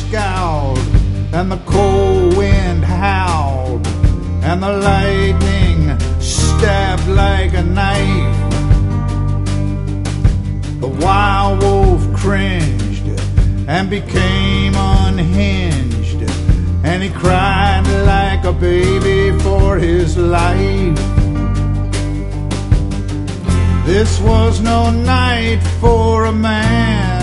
scowled, and the cold wind howled, and the lightning stabbed like a knife. The wild wolf cringed and became unhinged, and he cried like a baby for his life. This was no night for a man.